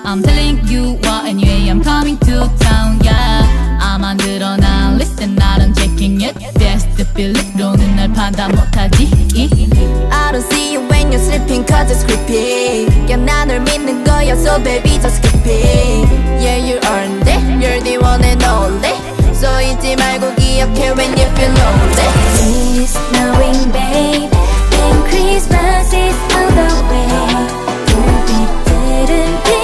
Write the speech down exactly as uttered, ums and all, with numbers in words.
I'm telling you what anyway I'm coming to town yeah 안 만들어 난 listen 나는 checking it That's the feeling 너는 날 판단 못하지 I don't see you when you're sleeping cause it's creepy 야 나 널 믿는 거야 so baby